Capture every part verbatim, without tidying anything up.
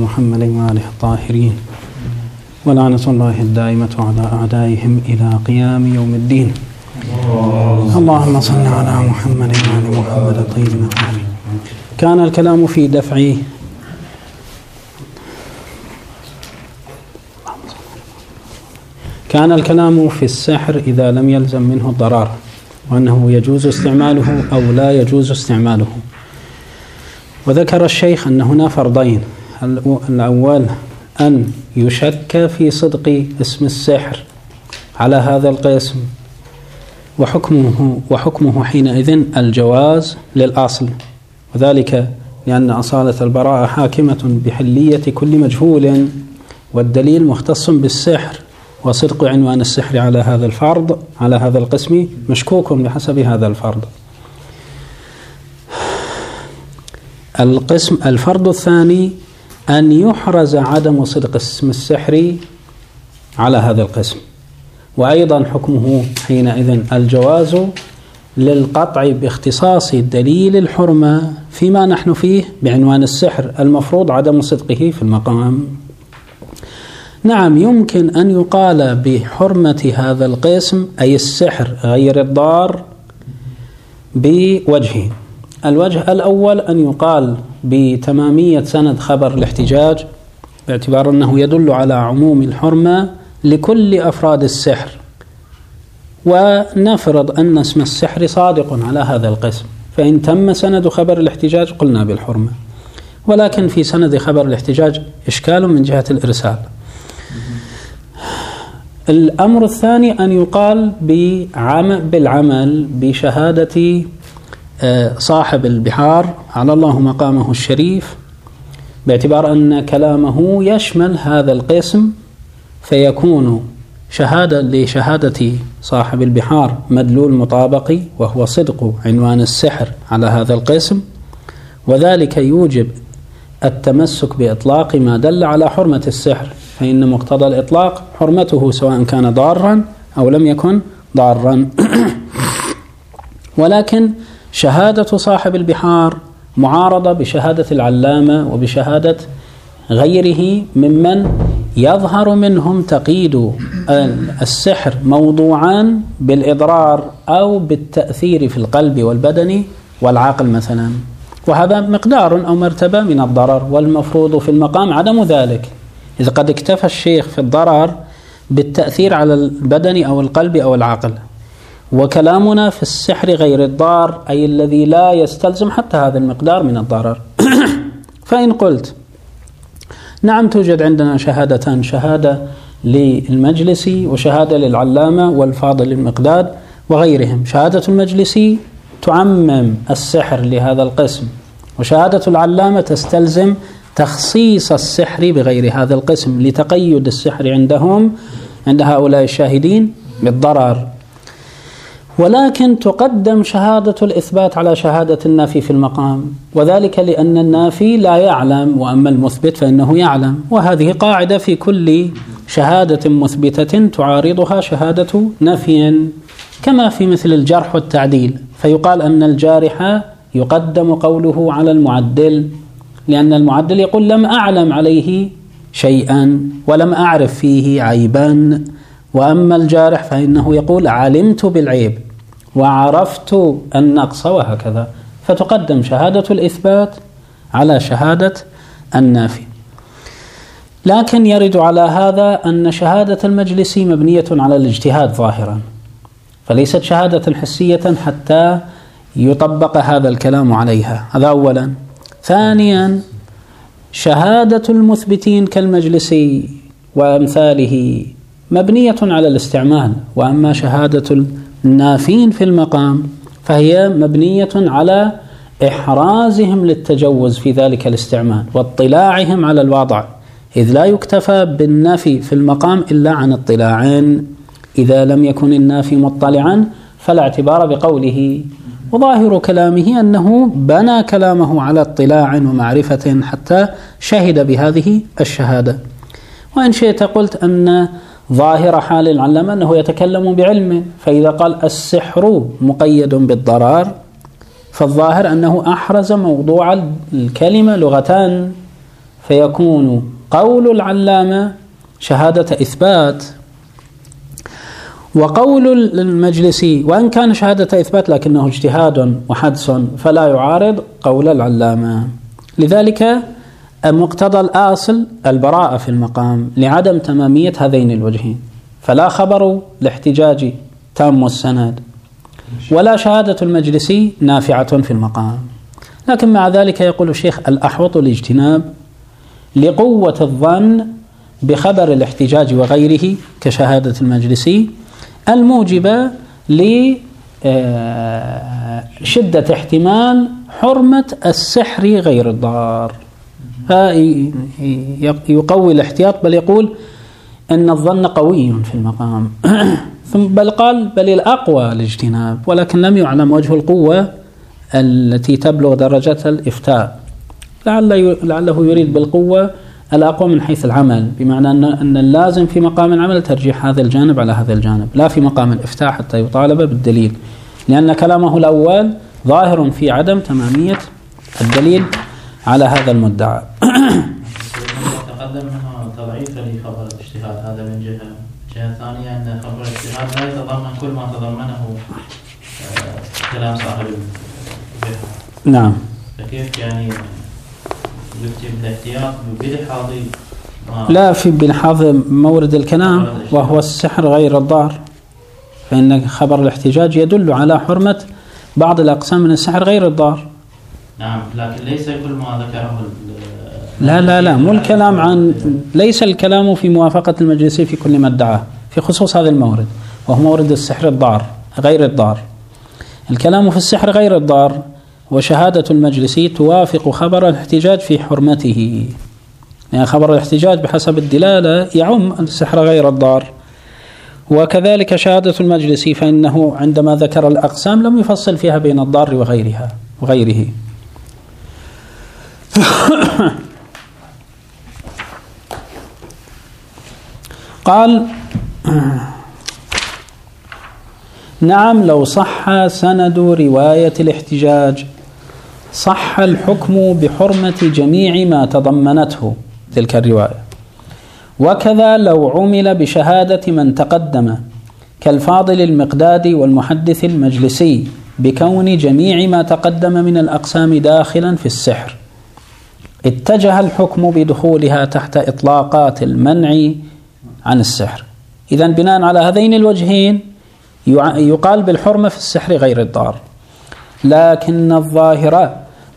محمد وآله الطاهرين ولعنة الله الدائمة على أعدائهم إلى قيام يوم الدين. اللهم صل على محمد وآل محمد الطيبين الطاهرين. كان الكلام في دفع كان الكلام في السحر إذا لم يلزم منه الضرر، وأنه يجوز استعماله أو لا يجوز استعماله. وذكر الشيخ أن هنا فرضين: الأول أن يشك في صدق اسم السحر على هذا القسم، وحكمه وحكمه حينئذ الجواز للأصل، وذلك لأن أصالة البراءة حاكمة بحلية كل مجهول، والدليل مختص بالسحر، وصدق عنوان السحر على هذا الفرض على هذا القسم مشكوك بحسب هذا الفرض. القسم الفرض الثاني أن يحرز عدم صدق اسم السحر على هذا القسم، وأيضا حكمه حينئذ الجواز للقطع باختصاص دليل الحرمة فيما نحن فيه بعنوان السحر المفروض عدم صدقه في المقام. نعم، يمكن أن يقال بحرمة هذا القسم أي السحر غير الضار بوجهين: الوجه الأول أن يقال بتمامية سند خبر الاحتجاج، باعتبار أنه يدل على عموم الحرمة لكل أفراد السحر، ونفرض أن اسم السحر صادق على هذا القسم، فإن تم سند خبر الاحتجاج قلنا بالحرمة. ولكن في سند خبر الاحتجاج إشكال من جهة الإرسال. الأمر الثاني أن يقال بالعمل بشهادة صاحب البحار على الله مقامه الشريف، باعتبار أن كلامه يشمل هذا القسم، فيكون شهادة لشهادة صاحب البحار مدلول مطابقي، وهو صدق عنوان السحر على هذا القسم، وذلك يوجب التمسك بإطلاق ما دل على حرمة السحر، فإن مقتضى الإطلاق حرمته سواء كان ضارا أو لم يكن ضارا. ولكن شهادة صاحب البحار معارضة بشهادة العلامة وبشهادة غيره ممن يظهر منهم تقييد السحر موضوعا بالإضرار أو بالتأثير في القلب والبدن والعقل مثلا، وهذا مقدار أو مرتبة من الضرر، والمفروض في المقام عدم ذلك، إذا قد اكتفى الشيخ في الضرر بالتأثير على البدن أو القلب أو العقل. وكلامنا في السحر غير الضار أي الذي لا يستلزم حتى هذا المقدار من الضرر. فإن قلت نعم توجد عندنا شهادتان: شهادة للمجلسي وشهادة للعلامة والفاضل المقداد وغيرهم. شهادة المجلسي تعمم السحر لهذا القسم، وشهادة العلامة تستلزم تخصيص السحر بغير هذا القسم لتقيد السحر عندهم عند هؤلاء الشاهدين بالضرر. ولكن تقدم شهادة الإثبات على شهادة النافي في المقام، وذلك لأن النافي لا يعلم، وأما المثبت فإنه يعلم، وهذه قاعدة في كل شهادة مثبتة تعارضها شهادة نفي، كما في مثل الجرح والتعديل، فيقال أن الجارح يقدم قوله على المعدل، لأن المعدل يقول لم أعلم عليه شيئا ولم أعرف فيه عيبا، وأما الجارح فإنه يقول علمت بالعيب وعرفت النقص، وهكذا، فتقدم شهادة الإثبات على شهادة النافي. لكن يرد على هذا أن شهادة المجلس مبنية على الاجتهاد ظاهرا، فليست شهادة حسية حتى يطبق هذا الكلام عليها. هذا أولا. ثانيا، شهادة المثبتين كالمجلسي وأمثاله مبنية على الاستعمال، وأما شهادة النافين في المقام فهي مبنية على إحرازهم للتجوز في ذلك الاستعمال واطلاعهم على الوضع، إذ لا يكتفى بالنافي في المقام إلا عن اطلاعين. إذا لم يكن النافي مطلعا فلا اعتبار بقوله. وظاهر كلامه أنه بنى كلامه على اطلاع ومعرفة حتى شهد بهذه الشهادة. وإن شئت قلت أن ظاهر حال العلامة أنه يتكلم بعلم، فإذا قال السحر مقيد بالضرر فالظاهر أنه أحرز موضوع الكلمة لغتان، فيكون قول العلامة شهادة إثبات، وقول المجلسي وإن كان شهادة إثبات لكنه اجتهاد وحدس فلا يعارض قول العلامة. لذلك مقتضى الأصل البراءة في المقام لعدم تمامية هذين الوجهين، فلا خبر الاحتجاج تام السند ولا شهادة المجلسي نافعة في المقام. لكن مع ذلك يقول الشيخ الأحوط الاجتناب لقوة الظن بخبر الاحتجاج وغيره كشهادة المجلسي الموجبة لشدة احتمال حرمة السحر غير الضار، فيقوي الاحتياط، بل يقول أن الظن قوي في المقام ثم بل قال بل الأقوى الاجتناب، ولكن لم يعلم وجه القوة التي تبلغ درجة الإفتاء، لعل لعله يريد بالقوة الأقوى من حيث العمل، بمعنى أن اللازم في مقام العمل ترجيح هذا الجانب على هذا الجانب، لا في مقام الإفتاء حتى يطالب بالدليل، لأن كلامه الأول ظاهر في عدم تمامية الدليل على هذا المدعى. تقدم منه تضعيف لخبر الاجتهاد، هذا من جهة. جهة ثانية أن خبر الاجتهاد لا يتضمن كل ما تضمنه كلام صاحب الجهة. نعم. فكيف يعني يكتب الاحتياط بلحاظ لا في بلحاظ مورد الكلام وهو السحر غير الضار، فإن خبر الاحتجاج يدل على حرمة بعض الأقسام من السحر غير الضار. نعم، لكن ليس كل ما ذكره لا لا لا مو الكلام عن ليس الكلام في موافقة المجلسي في كل ما ادعاه في خصوص هذا المورد، وهو مورد السحر الضار غير الضار. الكلام في السحر غير الضار وشهادة المجلسي توافق خبر الاحتجاج في حرمته، يعني خبر الاحتجاج بحسب الدلالة يعم السحر غير الضار، وكذلك شهادة المجلسي فإنه عندما ذكر الأقسام لم يفصل فيها بين الضار وغيرها وغيره. قال نعم لو صح سند رواية الاحتجاج صح الحكم بحرمة جميع ما تضمنته تلك الرواية، وكذا لو عمل بشهادة من تقدم كالفاضل المقدادي والمحدث المجلسي بكون جميع ما تقدم من الأقسام داخلا في السحر، اتجه الحكم بدخولها تحت إطلاقات المنع عن السحر. إذن بناء على هذين الوجهين يقال بالحرمة في السحر غير الضار، لكن الظاهر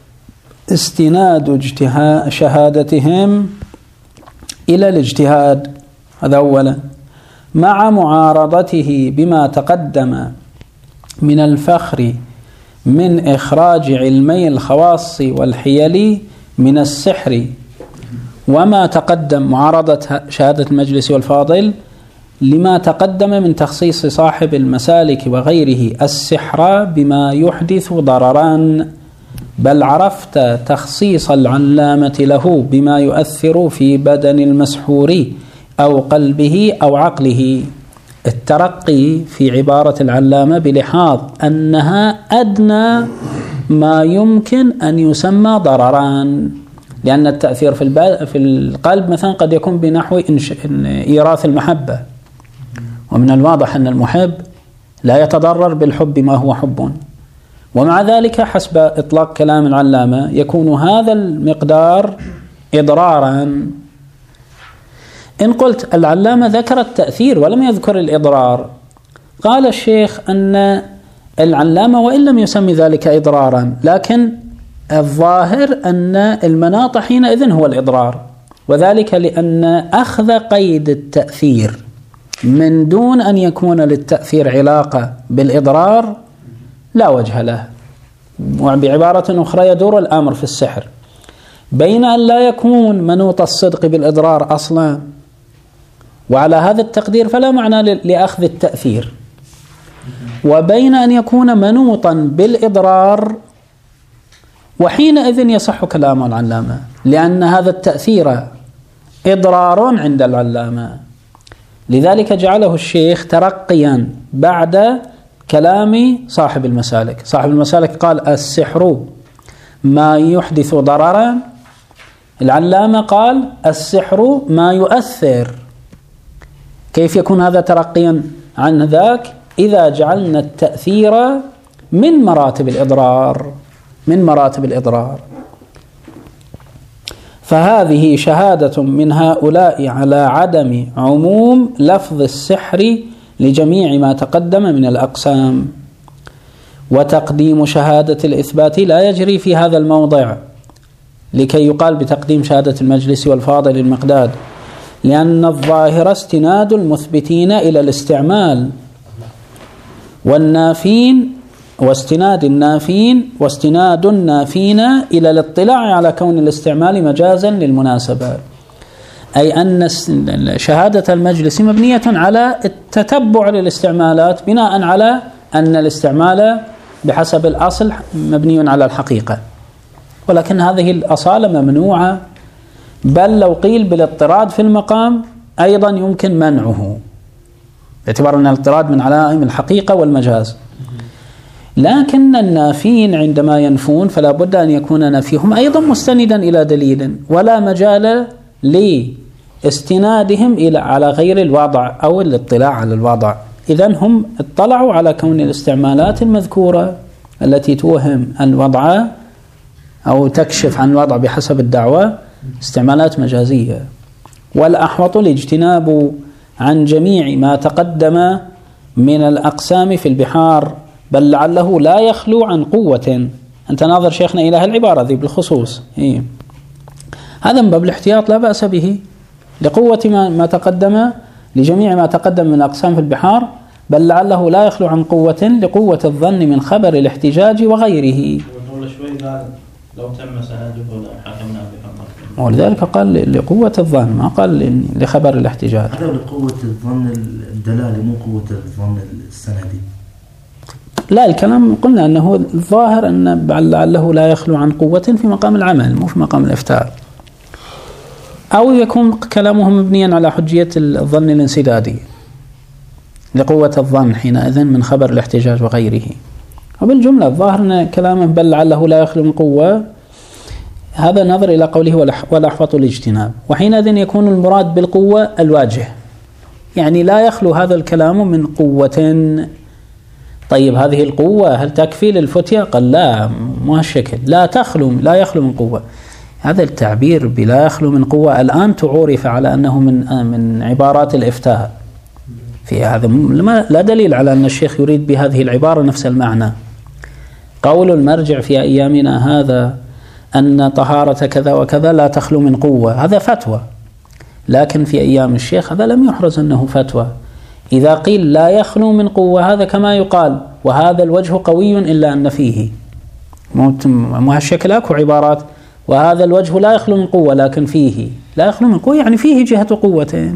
استناد اجتهاد شهادتهم إلى الاجتهاد، هذا أولا، مع معارضته بما تقدم من الفخر من إخراج علمي الخواص والحيل من السحر، وما تقدم معارضة شهادة المجلس والفاضل لما تقدم من تخصيص صاحب المسالك وغيره السحر بما يحدث ضررا، بل عرفت تخصيص العلامة له بما يؤثر في بدن المسحور أو قلبه أو عقله. الترقي في عبارة العلامة بلحاظ أنها أدنى ما يمكن أن يسمى ضرران، لأن التأثير في في القلب مثلا قد يكون بنحو إيراث المحبة، ومن الواضح أن المحب لا يتضرر بالحب ما هو حب، ومع ذلك حسب إطلاق كلام العلامة يكون هذا المقدار إضرارا. إن قلت العلامة ذكر التأثير ولم يذكر الإضرار، قال الشيخ أن العلامة وإن لم يسمي ذلك إضرارا لكن الظاهر أن المناط حينئذ هو الإضرار، وذلك لأن أخذ قيد التأثير من دون أن يكون للتأثير علاقة بالإضرار لا وجه له. وبعبارة أخرى يدور الأمر في السحر بين أن لا يكون منوط الصدق بالإضرار أصلا، وعلى هذا التقدير فلا معنى لأخذ التأثير، وبين أن يكون منوطا بالإضرار، وحينئذ يصح كلام العلامة لأن هذا التأثير إضرار عند العلامة. لذلك جعله الشيخ ترقيا بعد كلام صاحب المسالك. صاحب المسالك قال السحر ما يحدث ضررا العلامة قال السحر ما يؤثر. كيف يكون هذا ترقيا عن ذاك؟ إذا جعلنا التأثير من مراتب الإضرار، من مراتب الإضرار. فهذه شهادة من هؤلاء على عدم عموم لفظ السحر لجميع ما تقدم من الأقسام. وتقديم شهادة الإثبات لا يجري في هذا الموضع لكي يقال بتقديم شهادة المجلس والفاضل المقداد، لأن الظاهر استناد المثبتين إلى الاستعمال، والنافين واستناد النافين واستناد النافين إلى الاطلاع على كون الاستعمال مجازا للمناسبة، أي أن شهادة المجلس مبنية على التتبع للاستعمالات بناء على أن الاستعمال بحسب الأصل مبني على الحقيقة، ولكن هذه الأصالة ممنوعة، بل لو قيل بالاضطراد في المقام أيضا يمكن منعه باعتبار أن الاضطراد من علائم الحقيقة والمجاز. لكن النافين عندما ينفون فلا بد أن يكون نفيهم أيضا مستندا إلى دليل، ولا مجال لاستنادهم إلى على غير الوضع أو الاطلاع على الوضع. إذن هم اطلعوا على كون الاستعمالات المذكورة التي توهم الوضع أو تكشف عن الوضع بحسب الدعوة استعمالات مجازية. والأحوط الاجتناب عن جميع ما تقدم من الأقسام في البحار، بل لعله لا يخلو عن قوة. أنت ناظر شيخنا إلى هالعبارة ذي بالخصوص، إيه؟ هذا من باب الاحتياط لا بأس به لقوة ما, ما تقدم لجميع ما تقدم من أقسام في البحار، بل لعله لا يخلو عن قوة لقوة الظن من خبر الاحتجاج وغيره. لو تم سنده حكمنا بحكم، ولذلك قال لقوة الظن، ما قال لخبر الاحتجاج. هذا لقوة الظن الدلالة مو قوة الظن السندي. لا، الكلام قلنا أنه الظاهر أن لعله لا يخلو عن قوة في مقام العمل مو في مقام الإفتاء، أو يكون كلامه مبنيا على حجية الظن الانسدادي لقوة الظن حينئذ من خبر الاحتجاج وغيره. وبالجملة الظاهر أن كلامه بل لعله لا يخلو من قوة، هذا نظر إلى قوله ولا أحوط الاجتناب، وحينئذ يكون المراد بالقوة الواجه، يعني لا يخلو هذا الكلام من قوة. طيب هذه القوة هل تكفي للفتية؟ قال لا، مو هالشكل، لا تخلو لا يخلو من قوة. هذا التعبير بلا يخلو من قوة الآن تعورف على أنه من من عبارات الإفتاء، في هذا لا دليل على أن الشيخ يريد بهذه العبارة نفس المعنى. قول المرجع في أيامنا هذا أن طهارة كذا وكذا لا تخلو من قوة، هذا فتوى، لكن في أيام الشيخ هذا لم يحرز أنه فتوى. إذا قيل لا يخلو من قوة هذا كما يقال وهذا الوجه قوي إلا أن فيه، مو هالشكل أكو عبارات وهذا الوجه لا يخلو من قوة لكن فيه لا يخلو من قوة، يعني فيه جهة قوة.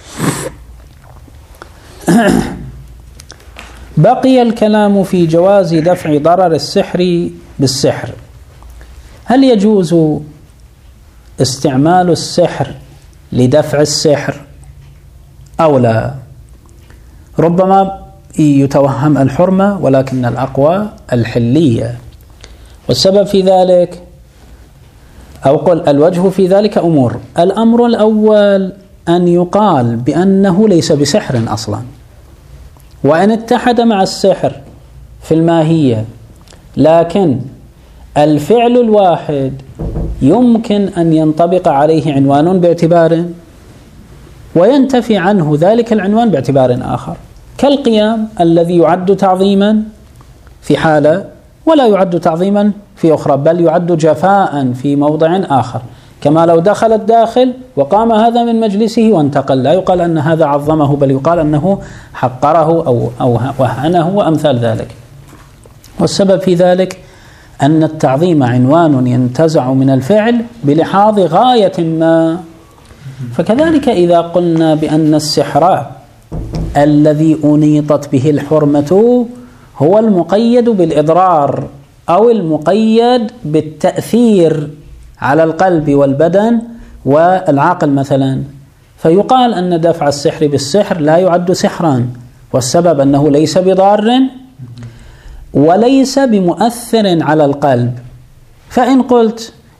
بقي الكلام في جواز دفع ضرر السحر بالسحر. هل يجوز استعمال السحر لدفع السحر أو لا؟ ربما يتوهم الحرمة، ولكن الأقوى الحلية. والسبب في ذلك أو قل الوجه في ذلك أمور. الأمر الأول أن يقال بأنه ليس بسحر أصلا، وأن اتحد مع السحر في الماهية، لكن الفعل الواحد يمكن أن ينطبق عليه عنوان باعتبار وينتفي عنه ذلك العنوان باعتبار آخر، كالقيام الذي يعد تعظيما في حالة ولا يعد تعظيما في أخرى، بل يعد جفاء في موضع آخر، كما لو دخل الداخل وقام هذا من مجلسه وانتقل، لا يقال أن هذا عظمه بل يقال أنه حقره أو, أو وهنه وأمثال ذلك. والسبب في ذلك أن التعظيم عنوان ينتزع من الفعل بلحاظ غاية ما. فكذلك إذا قلنا بأن السحر الذي أنيطت به الحرمة هو المقيد بالإضرار أو المقيد بالتأثير على القلب والبدن والعقل مثلا، فيقال أن دفع السحر بالسحر لا يعد سحرا، والسبب أنه ليس بضار وليس بمؤثر على القلب. فإن قلت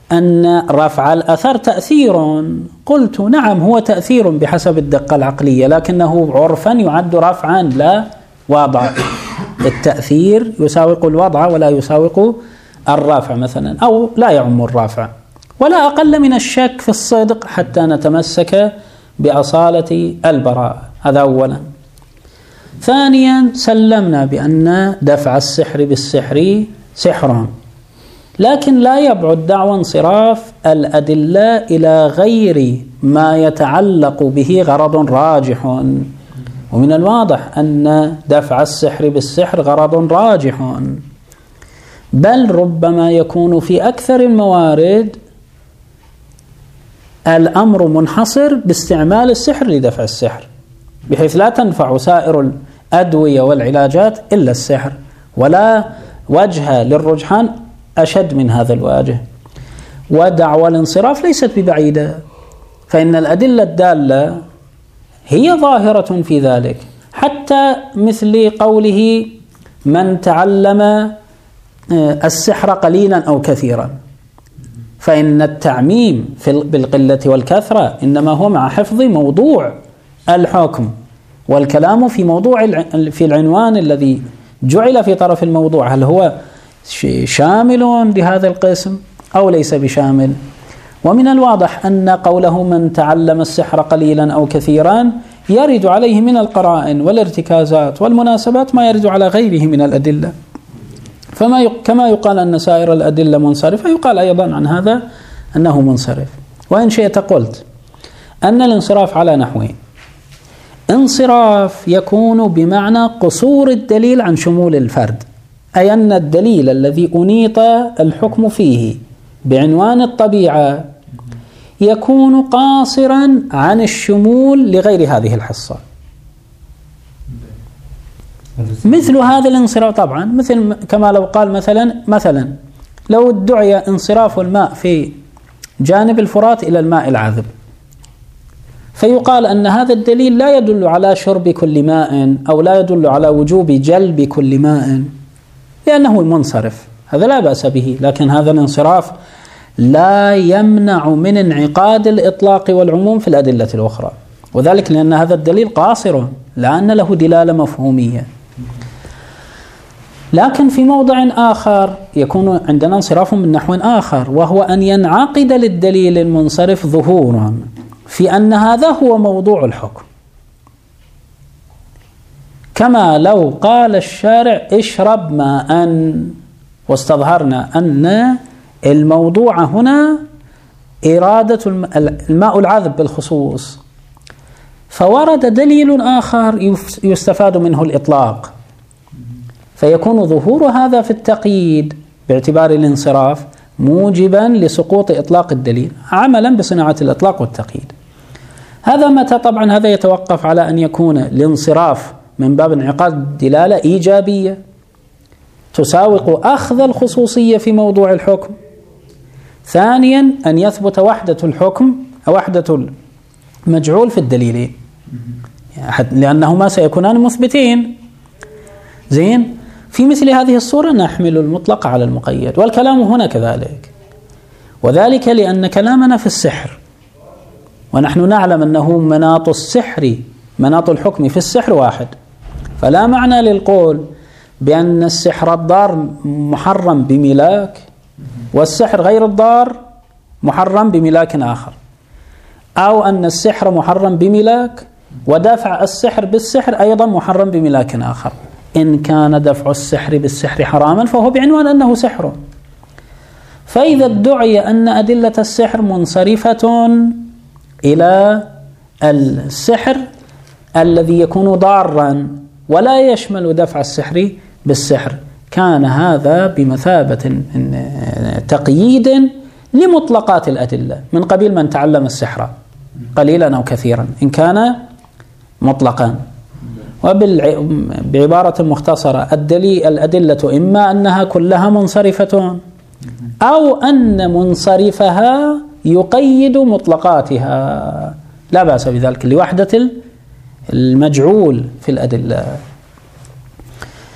أن رفع الأثر تأثير، قلت نعم هو تأثير بحسب الدقة العقلية، لكنه عرفا يعد رفعا لا وضع. التأثير يساوق الوضع ولا يساوق الرفع مثلا، أو لا يعم الرفع، ولا أقل من الشك في الصدق حتى نتمسك بأصالة البراءة. هذا أولا. ثانيا سلمنا بأن دفع السحر بالسحر سحر، لكن لا يبعد دعوى انصراف الأدلة إلى غير ما يتعلق به غرض راجح، ومن الواضح أن دفع السحر بالسحر غرض راجح، بل ربما يكون في أكثر الموارد الأمر منحصر باستعمال السحر لدفع السحر، بحيث لا تنفع سائر الأدوية والعلاجات إلا السحر، ولا وجه للرجحان أشد من هذا الواجه. ودعوى الانصراف ليست ببعيدة، فإن الأدلة الدالة هي ظاهرة في ذلك، حتى مثل قوله من تعلم السحر قليلا أو كثيرا، فإن التعميم في بالقلة والكثرة إنما هو مع حفظ موضوع الحكم، والكلام في موضوع في العنوان الذي جعل في طرف الموضوع، هل هو شامل لهذا القسم أو ليس بشامل. ومن الواضح أن قوله من تعلم السحر قليلا أو كثيرا يرد عليه من القرائن والارتكازات والمناسبات ما يرد على غيره من الأدلة، فما يق... كما يقال أن سائر الأدلة منصرفة، يقال أيضا عن هذا أنه منصرف. وإن شئت قلت أن الانصراف على نحوين: انصراف يكون بمعنى قصور الدليل عن شمول الفرد، أي أن الدليل الذي أنيط الحكم فيه بعنوان الطبيعة يكون قاصرا عن الشمول لغير هذه الحصة. مثل هذا الانصراف طبعا مثل كما لو قال مثلا مثلا لو ادعي انصراف الماء في جانب الفرات إلى الماء العذب، فيقال أن هذا الدليل لا يدل على شرب كل ماء أو لا يدل على وجوب جلب كل ماء لأنه منصرف، هذا لا بأس به، لكن هذا الانصراف لا يمنع من انعقاد الإطلاق والعموم في الأدلة الأخرى، وذلك لأن هذا الدليل قاصر لا أن له دلالة مفهومية. لكن في موضع آخر يكون عندنا انصراف من نحو آخر، وهو أن ينعقد للدليل المنصرف ظهورا في أن هذا هو موضوع الحكم، كما لو قال الشارع اشرب ماء، واستظهرنا أن الموضوع هنا إرادة الماء العذب بالخصوص، فورد دليل آخر يستفاد منه الإطلاق، فيكون ظهور هذا في التقييد باعتبار الانصراف موجبا لسقوط إطلاق الدليل عملا بصناعة الإطلاق والتقييد. هذا متى؟ طبعا هذا يتوقف على أن يكون الانصراف من باب انعقاد دلالة إيجابية تساوق أخذ الخصوصية في موضوع الحكم. ثانيا أن يثبت وحدة الحكم أو وحدة المجعول في الدليلين، لأنهما سيكونان مثبتين. زين، في مثل هذه الصورة نحمل المطلق على المقيد، والكلام هنا كذلك، وذلك لأن كلامنا في السحر، ونحن نعلم أنه مناط السحر مناط الحكم في السحر واحد، فلا معنى للقول بأن السحر الضار محرم بملاك والسحر غير الضار محرم بملاك آخر، أو أن السحر محرم بملاك ودفع السحر بالسحر أيضا محرم بملاك آخر. إن كان دفع السحر بالسحر حراما فهو بعنوان أنه سحر. فإذا ادعي أن أدلة السحر منصرفة إلى السحر الذي يكون ضارا ولا يشمل دفع السحر بالسحر، كان هذا بمثابة تقييد لمطلقات الأدلة من قبيل من تعلم السحر قليلا أو كثيرا إن كان مطلقا. وبعبارة مختصرة الدليل الأدلة إما أنها كلها منصرفة أو أن منصرفها يقيد مطلقاتها، لا بأس بذلك لوحدة المجعول في الأدلة.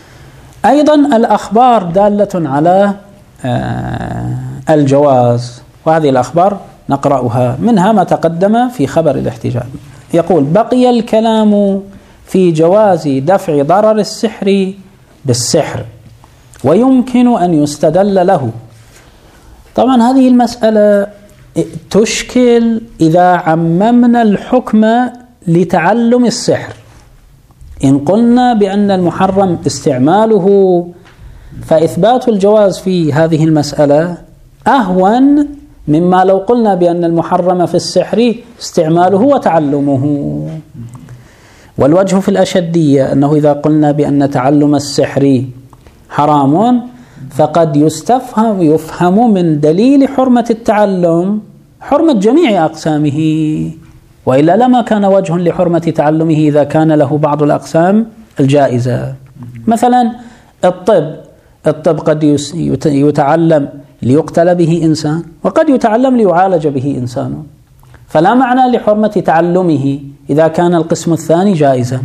أيضا الأخبار دالة على الجواز، وهذه الأخبار نقرأها، منها ما تقدم في خبر الاحتجاج. يقول: بقي الكلام في جواز دفع ضرر السحر بالسحر ويمكن أن يستدل له. طبعا هذه المسألة تشكل إذا عممنا الحكم لتعلم السحر. إن قلنا بأن المحرم استعماله فإثبات الجواز في هذه المسألة أهون مما لو قلنا بأن المحرم في السحر استعماله وتعلمه. والوجه في الأشدية أنه إذا قلنا بأن تعلم السحر حرام فقد يستفهم يفهم من دليل حرمة التعلم حرمة جميع أقسامه، وإلا لما كان وجه لحرمة تعلمه إذا كان له بعض الأقسام الجائزة. مثلا الطب الطب قد يتعلم ليقتل به إنسان وقد يتعلم ليعالج به إنسان، فلا معنى لحرمة تعلمه إذا كان القسم الثاني جائزا.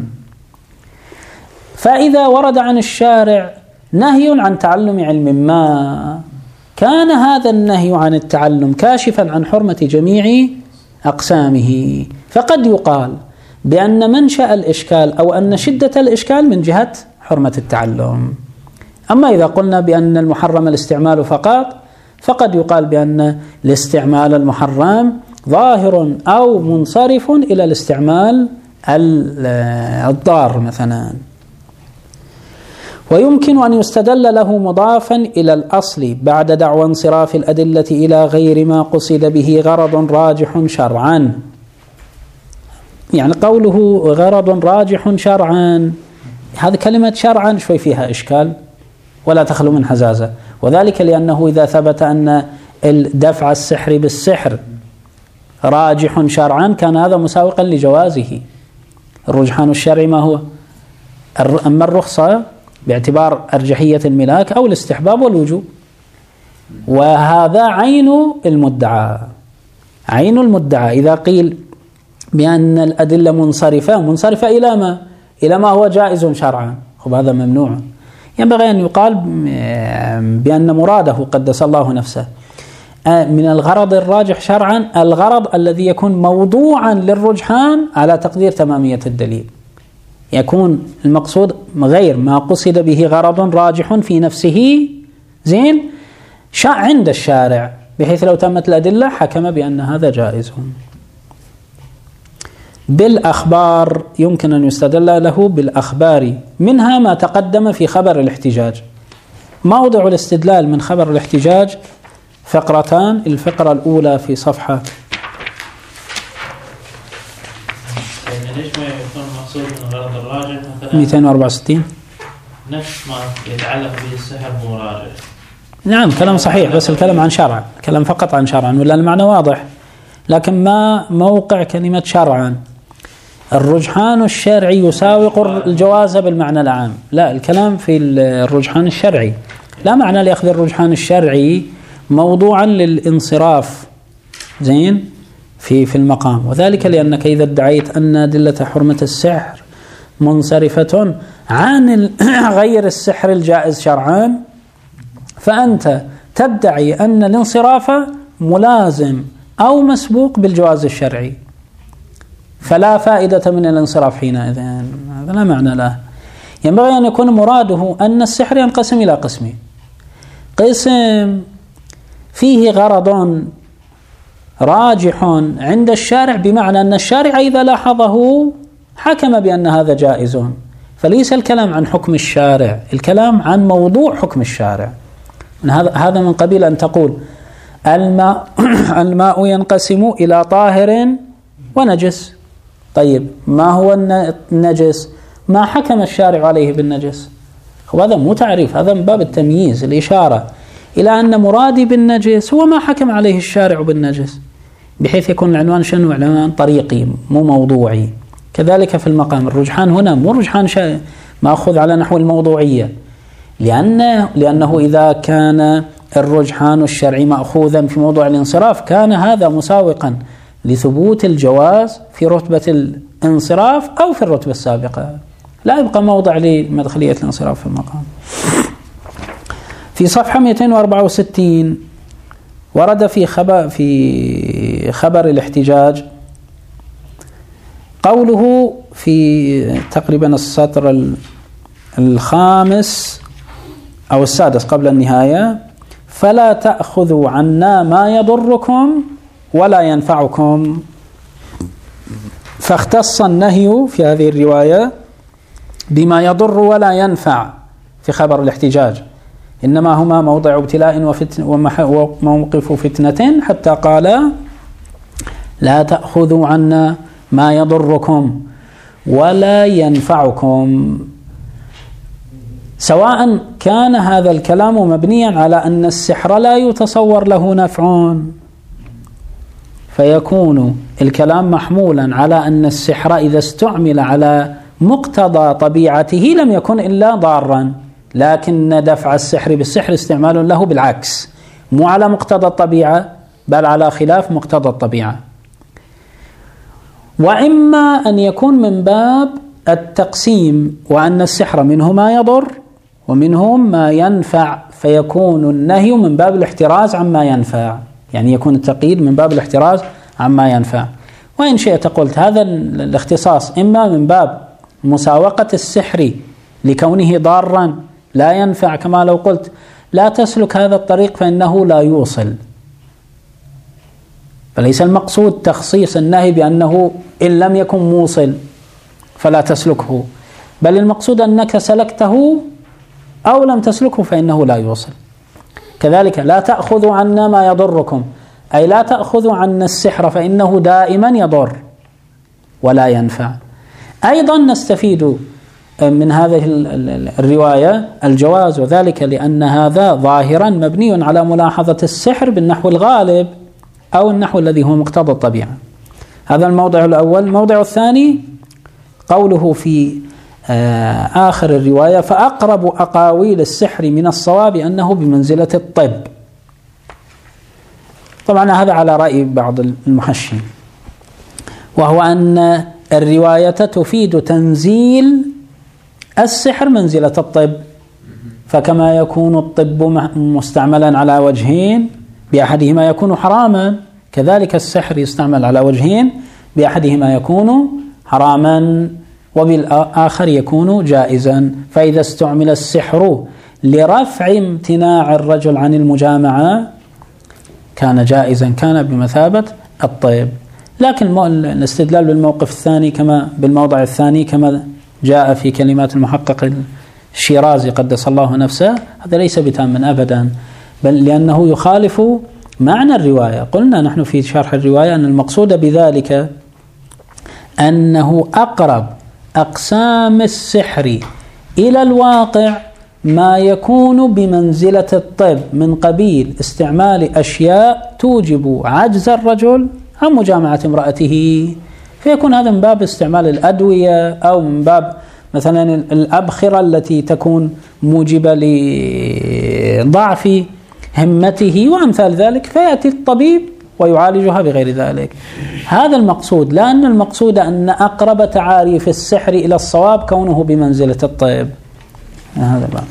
فإذا ورد عن الشارع نهي عن تعلم علم ما، كان هذا النهي عن التعلم كاشفا عن حرمة جميع أقسامه، فقد يقال بأن منشأ الإشكال أو أن شدة الإشكال من جهة حرمة التعلم. أما إذا قلنا بأن المحرم الاستعمال فقط فقد يقال بأن الاستعمال المحرم ظاهر أو منصرف إلى الاستعمال الضار مثلا. ويمكن أن يستدل له مضافا إلى الأصل بعد دعوى انصراف الأدلة إلى غير ما قصد به غرض راجح شرعا. يعني قوله غرض راجح شرعا، هذه كلمة شرعا شوي فيها إشكال ولا تخلو من حزازة، وذلك لأنه إذا ثبت أن دفع السحر بالسحر راجح شرعا كان هذا مساوقا لجوازه. الرجحان الشرعي ما هو؟ أما الرخصة باعتبار أرجحية الملاك أو الاستحباب والوجوب، وهذا عين المدعى. عين المدعى إذا قيل بأن الأدلة منصرفة منصرفة إلى ما؟ إلى ما هو جائز شرعا، وهذا ممنوع. ينبغي أن يقال بأن مراده قدس الله نفسه من الغرض الراجح شرعا الغرض الذي يكون موضوعا للرجحان على تقدير تمامية الدليل، يكون المقصود غير ما قصد به غرض راجح في نفسه زين شاء عند الشارع، بحيث لو تمت الأدلة حكم بأن هذا جائز. بالأخبار يمكن أن يستدل له بالأخبار، منها ما تقدم في خبر الاحتجاج. موضع الاستدلال من خبر الاحتجاج فقرتان، الفقرة الأولى في صفحة مئتين وأربعة وستين، نفس ما يتعلق به السحر هو راجح. نعم كلام صحيح، بس الكلام عن شرع، كلام فقط عن شرعا، ولا المعنى واضح، لكن ما موقع كلمة شرعا. الرجحان الشرعي يساوق الجواز بالمعنى العام، لا، الكلام في الرجحان الشرعي، لا معنى لأخذ الرجحان الشرعي موضوعا للانصراف زين في في المقام، وذلك لأنك إذا ادعيت أن أدلة حرمة السحر منصرفة عن غير السحر الجائز شرعا فأنت تدعي أن الانصراف ملازم أو مسبوق بالجواز الشرعي، فلا فائدة من الانصراف حينئذ، هذا لا معنى له. ينبغي أن يكون مراده أن السحر ينقسم إلى قسمين: قسم فيه غرض راجح عند الشارع، بمعنى أن الشارع إذا لاحظه حكم بأن هذا جائز، فليس الكلام عن حكم الشارع، الكلام عن موضوع حكم الشارع. هذا من قبيل أن تقول الماء الماء ينقسم إلى طاهر ونجس. طيب ما هو النجس؟ ما حكم الشارع عليه بالنجس، وهذا مو تعريف، هذا من باب التمييز، الإشارة إلى أن مرادي بالنجس هو ما حكم عليه الشارع بالنجس، بحيث يكون العنوان شنو؟ عنوان طريقي مو موضوعي. كذلك في المقام الرجحان هنا مو رجحان شيء مأخوذ على نحو الموضوعية، لأن لأنه إذا كان الرجحان الشرعي مأخوذا في موضوع الانصراف كان هذا مساوقا لثبوت الجواز في رتبة الانصراف أو في الرتبة السابقة، لا يبقى موضع لمدخلية الانصراف في المقام. في صفحة مئتين وأربعة وستين ورد في خبر في خبر الاحتجاج قوله في تقريبا السطر الخامس أو السادس قبل النهاية: فلا تأخذوا عنا ما يضركم ولا ينفعكم. فاختص النهي في هذه الرواية بما يضر ولا ينفع في خبر الاحتجاج، إنما هما موضع ابتلاء وفتن وموقف فتنة، حتى قال: لا تأخذوا عنا ما يضركم ولا ينفعكم، سواء كان هذا الكلام مبنيا على أن السحر لا يتصور له نفع، فيكون الكلام محمولا على أن السحر إذا استعمل على مقتضى طبيعته لم يكن إلا ضارا، لكن دفع السحر بالسحر استعمال له بالعكس، مو على مقتضى الطبيعة بل على خلاف مقتضى الطبيعة. وإما أن يكون من باب التقسيم، وأن السحر منه ما يضر ومنه ما ينفع، فيكون النهي من باب الاحتراز عما ينفع، يعني يكون التقييد من باب الاحتراز عما ينفع. وإن شئت قلت هذا الاختصاص إما من باب مساوقة السحر لكونه ضارا لا ينفع، كما لو قلت لا تسلك هذا الطريق فإنه لا يوصل، فليس المقصود تخصيص النهي بأنه إن لم يكن موصل فلا تسلكه، بل المقصود أنك سلكته أو لم تسلكه فإنه لا يوصل. كذلك لا تأخذوا عنا ما يضركم، أي لا تأخذوا عنا السحر فإنه دائما يضر ولا ينفع. أيضا نستفيد من هذه الرواية الجواز، وذلك لأن هذا ظاهرا مبني على ملاحظة السحر بالنحو الغالب أو النحو الذي هو مقتضى الطبيعة. هذا الموضع الأول. الموضع الثاني قوله في آخر الرواية: فأقرب أقاويل السحر من الصواب أنه بمنزلة الطب. طبعا هذا على رأي بعض المحشين، وهو أن الرواية تفيد تنزيل السحر منزلة الطب، فكما يكون الطب مستعملا على وجهين بأحدهما يكون حراما، كذلك السحر يستعمل على وجهين بأحدهما يكون حراما وبالآخر يكون جائزا. فإذا استعمل السحر لرفع امتناع الرجل عن المجامعة كان جائزا، كان بمثابة الطيب. لكن الاستدلال بالموقف الثاني كما بالموضع الثاني كما جاء في كلمات المحقق الشيرازي قدس الله نفسه، هذا ليس بتام أبدا، بل لأنه يخالف معنى الرواية. قلنا نحن في شرح الرواية أن المقصود بذلك أنه أقرب أقسام السحر إلى الواقع ما يكون بمنزلة الطب، من قبيل استعمال أشياء توجب عجز الرجل عن مجامعة امرأته، فيكون هذا من باب استعمال الأدوية، أو من باب مثلا الأبخرة التي تكون موجبة لضعف همته وأمثال ذلك، فيأتي الطبيب ويعالجها بغير ذلك. هذا المقصود، لأن المقصود أن أقرب تعاريف السحر إلى الصواب كونه بمنزلة الطيب. هذا بقى.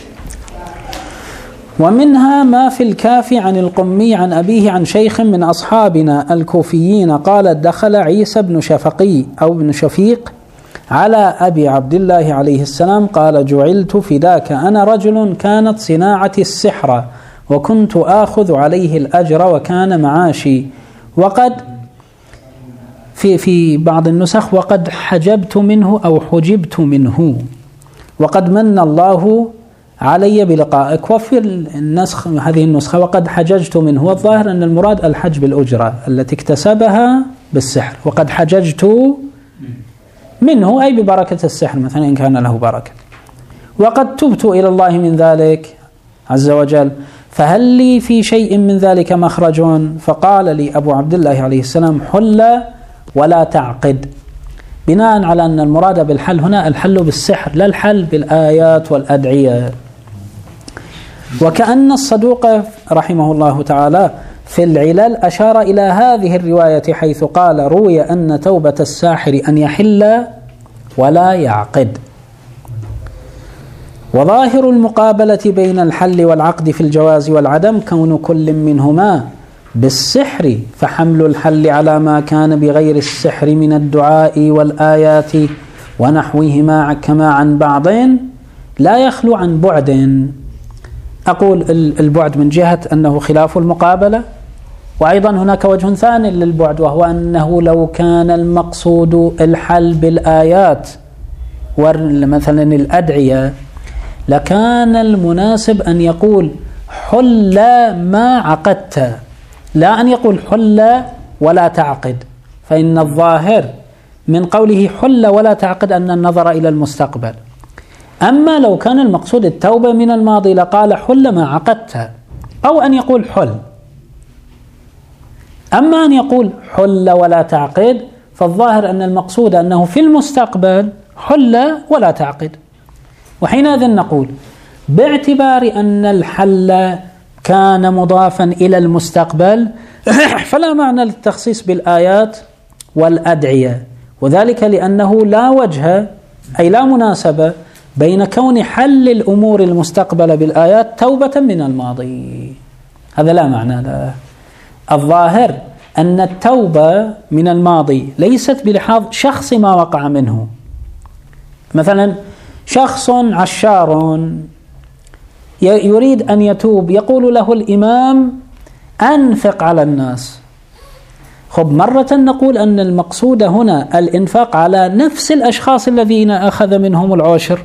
ومنها ما في الكافي عن القمي عن أبيه عن شيخ من أصحابنا الكوفيين قال: دخل عيسى بن شفقي أو بن شفيق على أبي عبد الله عليه السلام قال: جعلت فداك أنا رجل كانت صناعتي السحر وكنت آخذ عليه الأجر وكان معاشي، وقد في في بعض النسخ وقد حجبت منه أو حجبت منه، وقد من الله علي بلقائك. وفي النسخ هذه النسخة وقد حججت منه، والظاهر أن المراد الحجب الأجرة التي اكتسبها بالسحر، وقد حججت منه أي ببركة السحر مثلا إن كان له بركة، وقد تبت إلى الله من ذلك عز وجل، فهل لي في شيء من ذلك مخرج؟ فقال لي أبو عبد الله عليه السلام: حل ولا تعقد، بناء على أن المراد بالحل هنا الحل بالسحر لا الحل بالآيات والأدعية. وكأن الصدوق رحمه الله تعالى في العلل أشار إلى هذه الرواية حيث قال: روي أن توبة الساحر أن يحل ولا يعقد. وظاهر المقابلة بين الحل والعقد في الجواز والعدم كون كل منهما بالسحر، فحمل الحل على ما كان بغير السحر من الدعاء والآيات ونحوهما كما عن بعض لا يخلو عن بعد. أقول البعد من جهة أنه خلاف المقابلة، وأيضا هناك وجه ثاني للبعد، وهو أنه لو كان المقصود الحل بالآيات ومثلا الأدعية لكان المناسب أن يقول حل ما عقدت، لا أن يقول حل ولا تعقد، فإن الظاهر من قوله حل ولا تعقد أن النظر إلى المستقبل. أما لو كان المقصود التوبة من الماضي لقال حل ما عقدت، أو أن يقول حل. أما أن يقول حل ولا تعقد فالظاهر أن المقصود أنه في المستقبل حل ولا تعقد. وحينئذ نقول باعتبار أن الحل كان مضافا إلى المستقبل فلا معنى للتخصيص بالآيات والأدعية، وذلك لأنه لا وجه أي لا مناسبة بين كون حل الأمور المستقبلة بالآيات توبة من الماضي، هذا لا معنى له. الظاهر أن التوبة من الماضي ليست بلحاظ شخص ما وقع منه. مثلا شخص عشار يريد أن يتوب، يقول له الإمام أنفق على الناس. خب مرة نقول أن المقصود هنا الإنفاق على نفس الأشخاص الذين أخذ منهم العشر،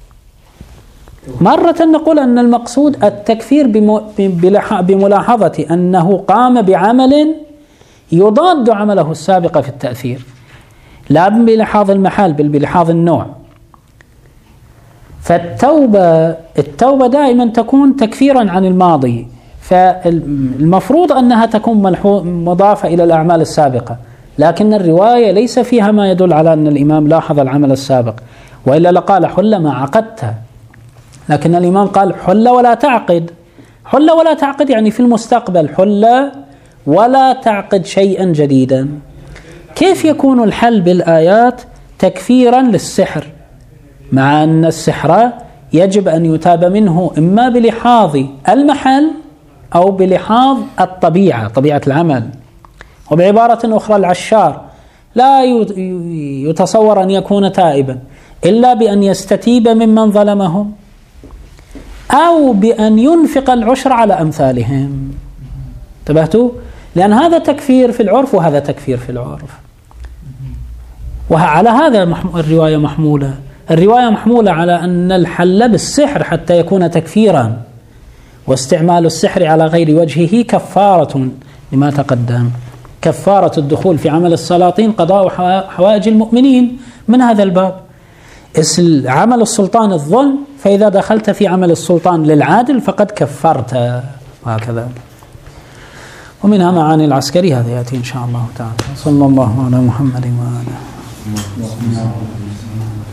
مرة نقول أن المقصود التكفير بملاحظة أنه قام بعمل يضاد عمله السابق في التأثير، لا بلحاظ المحال بل بلحاظ النوع. فالتوبة التوبة دائما تكون تكفيرا عن الماضي، فالمفروض أنها تكون مضافة إلى الأعمال السابقة، لكن الرواية ليس فيها ما يدل على أن الإمام لاحظ العمل السابق، وإلا لقال حل ما عقدت، لكن الإمام قال حل ولا تعقد. حل ولا تعقد يعني في المستقبل حل ولا تعقد شيئا جديدا. كيف يكون الحل بالآيات تكفيرا للسحر، مع أن السحر يجب أن يتاب منه إما بلحاظ المحل أو بلحاظ الطبيعة، طبيعة العمل. وبعبارة أخرى العشار لا يتصور أن يكون تائبا إلا بأن يستتيب ممن ظلمهم أو بأن ينفق العشر على أمثالهم. انتبهتوا؟ لأن هذا تكفير في العرف وهذا تكفير في العرف، وعلى هذا الرواية محمولة. الرواية محمولة على أن الحل بالسحر حتى يكون تكفيرا، واستعمال السحر على غير وجهه كفارة لما تقدم. كفارة الدخول في عمل السلاطين قضاء حوائج المؤمنين من هذا الباب. عمل السلطان الظلم، فإذا دخلت في عمل السلطان للعادل فقد كفرت، وهكذا. ومنها معاني العسكري، هذا يأتي إن شاء الله تعالى. صلى الله على محمد وآله.